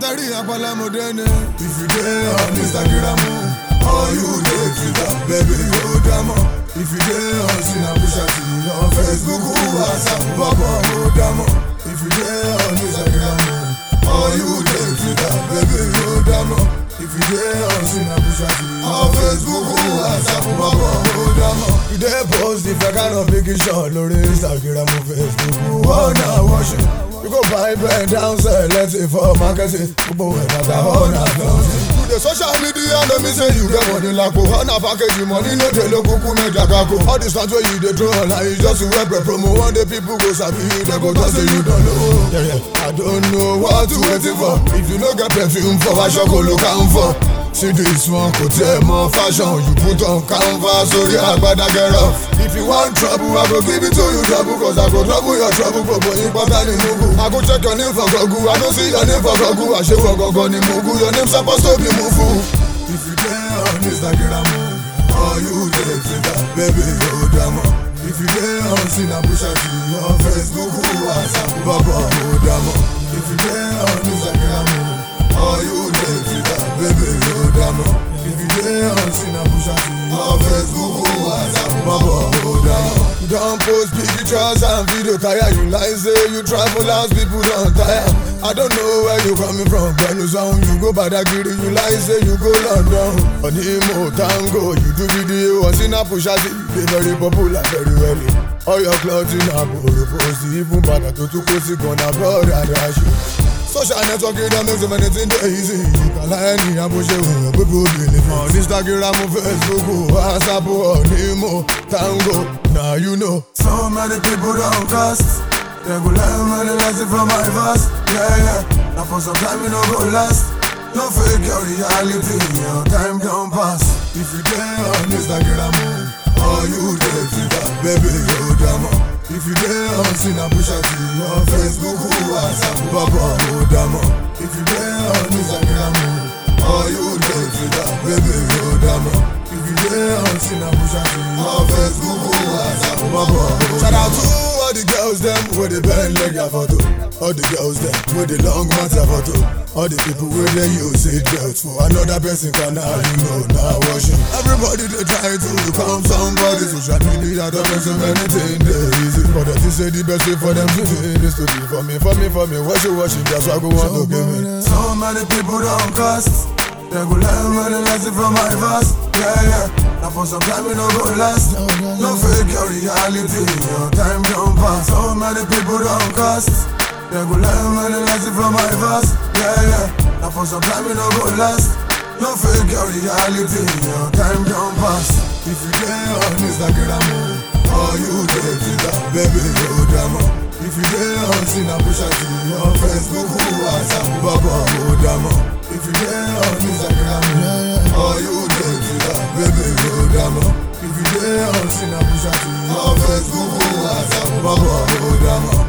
Atari Apalamodene. If you dey on Instagram, or you dey Twitter, baby, you damo. If you dey on Snapchat, on Facebook, WhatsApp, Baba, you damo. If you dey on Instagram, or you dey Twitter, baby, you damo. If you dey on Snapchat, on Facebook, WhatsApp, Baba, you damo. You dey post the kind of picture on Instagram, on Facebook, oh now watch it. You go buy bread downstairs, let's say for marketing. Go ahead and hold on. To the social media, no me say you get money like on a package money, no tell you kuku me jakako. All this time where you dey throw like you just web promo. One day people go sabi you, they go just say you don't know. Yeah, I don't know what to waiting for. If you no get perfume for, I shall go look out for. See this one could tell more fashion. You put on canvas, so yeah, I better get off. If you want trouble, I go give it to you trouble, cause I go trouble your trouble, but important in Mugu. I go check your name for Gogu, I don't see your name for Gogu. I show for Gogo in Mugu, your name's supposed to be Mufu. If you dey on Instagram, or you dey Twitter, baby, you damo. If you dey on Snapchat, on Facebook, WhatsApp, Baba, you damo. If you dey on Instagram, or you dey Twitter, baby, you damo. If you dey on Snapchat, on Facebook, WhatsApp, Baba, you damo. You don't post pictures and video tire. You like say you travel as people don't tire. I don't know where you coming from, Benue Zone. You go Badagry, you like say you go London. On the Mo Tango, you do video on Snapchat. They very popular, very well. All your clothing are post, even better to post gonna abroad and rush you. Social networking don't make so many things easy. You can lie any and push it when people believe on Instagram, Facebook, WhatsApp, or Nemo, Tango. Now you know. So many people don't cast. They go learn many lessons from my verse. Yeah. Now for some time you no go last. No fake your reality, your time don't pass. If you dey on Instagram, or you dey Twitter, baby, you damo. If you dey on Snapchat, on Facebook, WhatsApp, Baba, you damo. If you dey on Instagram, or you dey Twitter, baby, you damo. If you dey on Snapchat, on Facebook, WhatsApp, Baba, you damo. Shout out to all the girls them with the bend leg their photo. All the girls them with the long ones their photo. All the people where they use it drugs for another person can now you know now watching. Everybody they try to become somebody. Social media don't make so many things they easy. But they say the best way for them to do is to be for me. What you watching? That's why I go want to give me. So many people don't cast. They go learn many lessons from my verse. Yeah. Now for some time you no go last. No fake your reality, your time don't pass. So many people don't cast. They go learn many lessons from my verse. Yeah. Now for some time you no go last. No fake your reality, your time don't pass. If you dey on Instagram, or you dey Twitter, baby, you damo. If you dey on Snapchat, on Facebook, WhatsApp, Baba, you damo. If you dey on Instagram, or you dey Twitter, baby, you damo. If you dey on Snapchat, on Facebook, WhatsApp, Baba, you damo.